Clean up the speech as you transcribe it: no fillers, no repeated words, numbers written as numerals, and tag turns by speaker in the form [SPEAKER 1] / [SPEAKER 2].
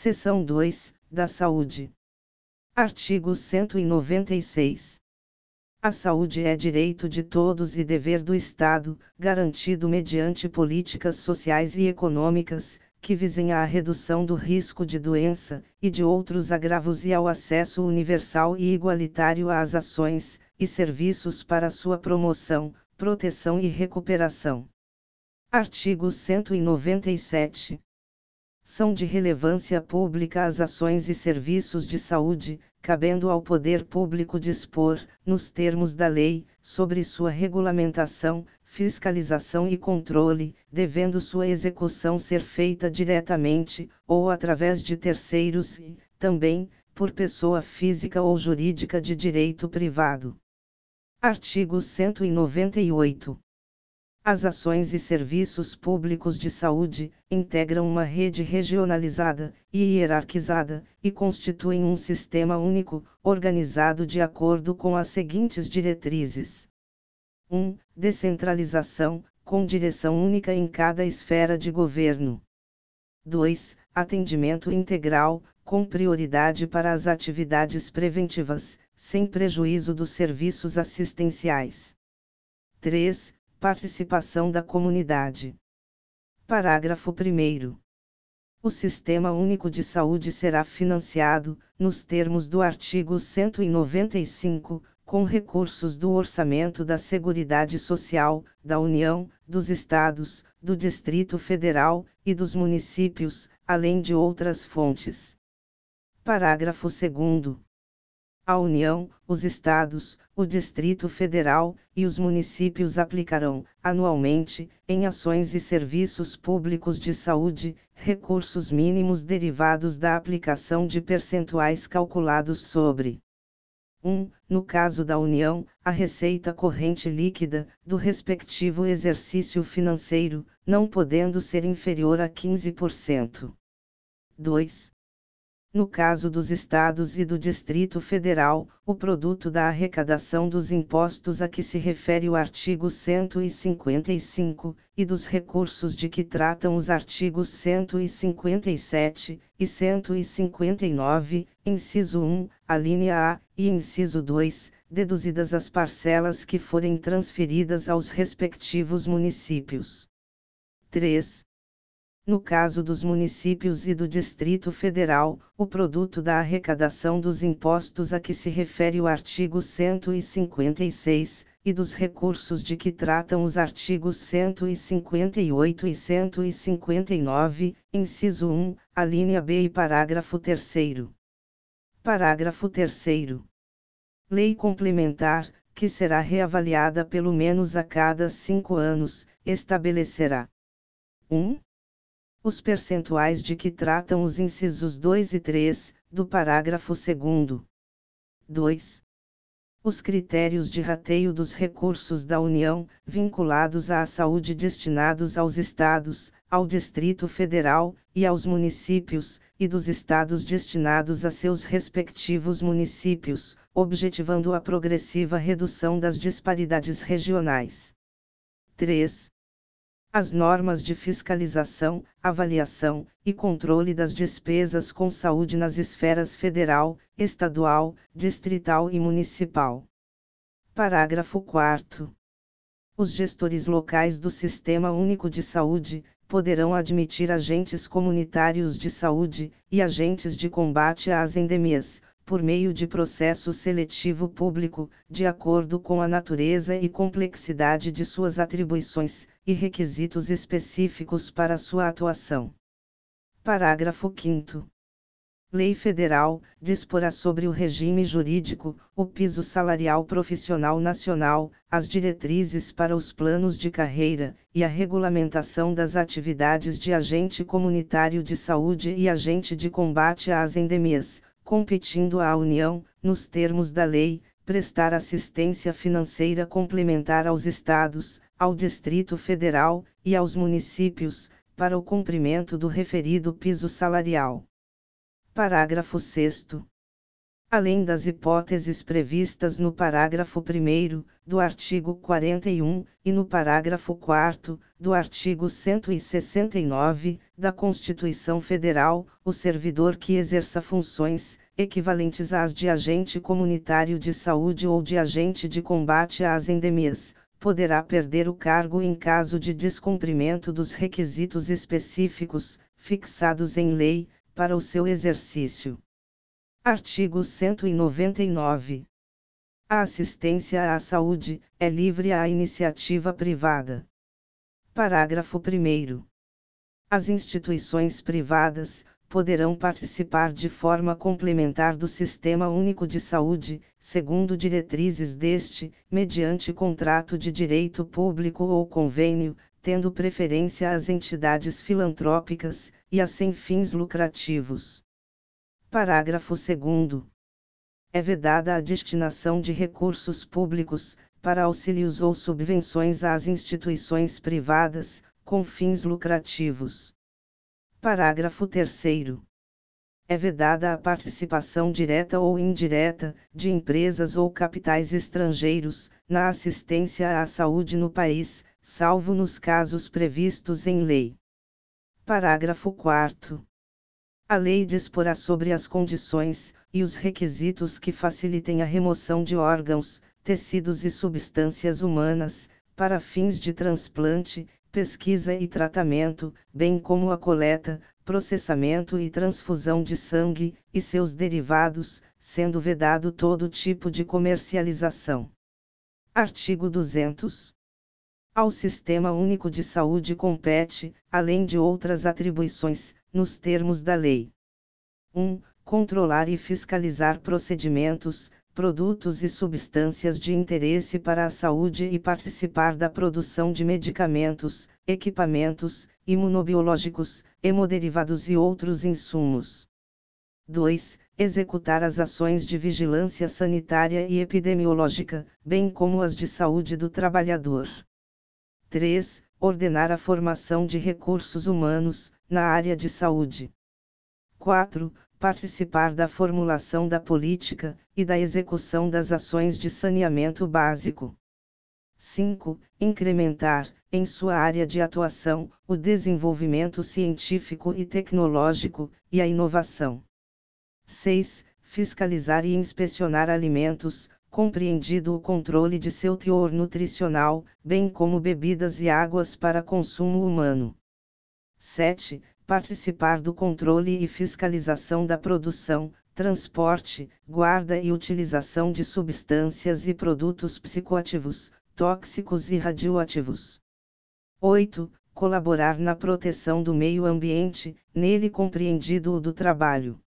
[SPEAKER 1] Seção 2, da Saúde. Artigo 196. A saúde é direito de todos e dever do Estado, garantido mediante políticas sociais e econômicas, que visem à redução do risco de doença, e de outros agravos e ao acesso universal e igualitário às ações, e serviços para sua promoção, proteção e recuperação. Artigo 197. São de relevância pública as ações e serviços de saúde, cabendo ao poder público dispor, nos termos da lei, sobre sua regulamentação, fiscalização e controle, devendo sua execução ser feita diretamente, ou através de terceiros e, também, por pessoa física ou jurídica de direito privado. Artigo 198. As ações e serviços públicos de saúde integram uma rede regionalizada e hierarquizada, e constituem um sistema único, organizado de acordo com as seguintes diretrizes: 1. Descentralização, com direção única em cada esfera de governo. 2. Atendimento integral, com prioridade para as atividades preventivas, sem prejuízo dos serviços assistenciais. 3. Participação da comunidade. Parágrafo 1º. O Sistema Único de Saúde será financiado, nos termos do artigo 195, com recursos do Orçamento da Seguridade Social, da União, dos Estados, do Distrito Federal, e dos municípios, além de outras fontes. Parágrafo 2º. A União, os Estados, o Distrito Federal e os municípios aplicarão, anualmente, em ações e serviços públicos de saúde, recursos mínimos derivados da aplicação de percentuais calculados sobre 1. No caso da União, a receita corrente líquida, do respectivo exercício financeiro, não podendo ser inferior a 15%. 2. No caso dos Estados e do Distrito Federal, o produto da arrecadação dos impostos a que se refere o artigo 155, e dos recursos de que tratam os artigos 157 e 159, inciso 1, alínea A, e inciso 2, deduzidas as parcelas que forem transferidas aos respectivos municípios. 3. No caso dos municípios e do Distrito Federal, o produto da arrecadação dos impostos a que se refere o artigo 156, e dos recursos de que tratam os artigos 158 e 159, inciso 1, alínea B e parágrafo 3º. Parágrafo 3º. Lei complementar, que será reavaliada pelo menos a cada 5 anos, estabelecerá: 1. Os percentuais de que tratam os incisos 2 e 3, do parágrafo 2º. 2. Os critérios de rateio dos recursos da União, vinculados à saúde destinados aos Estados, ao Distrito Federal, e aos municípios, e dos Estados destinados a seus respectivos municípios, objetivando a progressiva redução das disparidades regionais. 3. As normas de fiscalização, avaliação e controle das despesas com saúde nas esferas federal, estadual, distrital e municipal. Parágrafo 4º. Os gestores locais do Sistema Único de Saúde poderão admitir agentes comunitários de saúde e agentes de combate às endemias, por meio de processo seletivo público, de acordo com a natureza e complexidade de suas atribuições, e requisitos específicos para sua atuação. Parágrafo 5º. Lei Federal disporá sobre o regime jurídico, o piso salarial profissional nacional, as diretrizes para os planos de carreira, e a regulamentação das atividades de agente comunitário de saúde e agente de combate às endemias, competindo à União, nos termos da lei, prestar assistência financeira complementar aos Estados, ao Distrito Federal, e aos municípios, para o cumprimento do referido piso salarial. Parágrafo 6º. além das hipóteses previstas no parágrafo 1º, do artigo 41, e no parágrafo 4º, do artigo 169, da Constituição Federal, o servidor que exerça funções, equivalentes às de agente comunitário de saúde ou de agente de combate às endemias, poderá perder o cargo em caso de descumprimento dos requisitos específicos, fixados em lei, para o seu exercício. Artigo 199. A assistência à saúde é livre à iniciativa privada. Parágrafo 1º. As instituições privadas poderão participar de forma complementar do Sistema Único de Saúde, segundo diretrizes deste, mediante contrato de direito público ou convênio, tendo preferência às entidades filantrópicas e a sem fins lucrativos. Parágrafo 2º. É vedada a destinação de recursos públicos, para auxílios ou subvenções às instituições privadas, com fins lucrativos. Parágrafo 3º. É vedada a participação direta ou indireta, de empresas ou capitais estrangeiros, na assistência à saúde no país, salvo nos casos previstos em lei. Parágrafo 4º. A lei disporá sobre as condições e os requisitos que facilitem a remoção de órgãos, tecidos e substâncias humanas, para fins de transplante, pesquisa e tratamento, bem como a coleta, processamento e transfusão de sangue, e seus derivados, sendo vedado todo tipo de comercialização. Artigo 200. Ao Sistema Único de Saúde compete, além de outras atribuições, nos termos da lei: 1. Controlar e fiscalizar procedimentos, produtos e substâncias de interesse para a saúde e participar da produção de medicamentos, equipamentos, imunobiológicos, hemoderivados e outros insumos. 2. Executar as ações de vigilância sanitária e epidemiológica, bem como as de saúde do trabalhador. 3. Ordenar a formação de recursos humanos, na área de saúde. 4. Participar da formulação da política, e da execução das ações de saneamento básico. 5. Incrementar, em sua área de atuação, o desenvolvimento científico e tecnológico, e a inovação. 6. Fiscalizar e inspecionar alimentos, compreendido o controle de seu teor nutricional, bem como bebidas e águas para consumo humano. 7. Participar do controle e fiscalização da produção, transporte, guarda e utilização de substâncias e produtos psicoativos, tóxicos e radioativos. 8. Colaborar na proteção do meio ambiente, nele compreendido o do trabalho.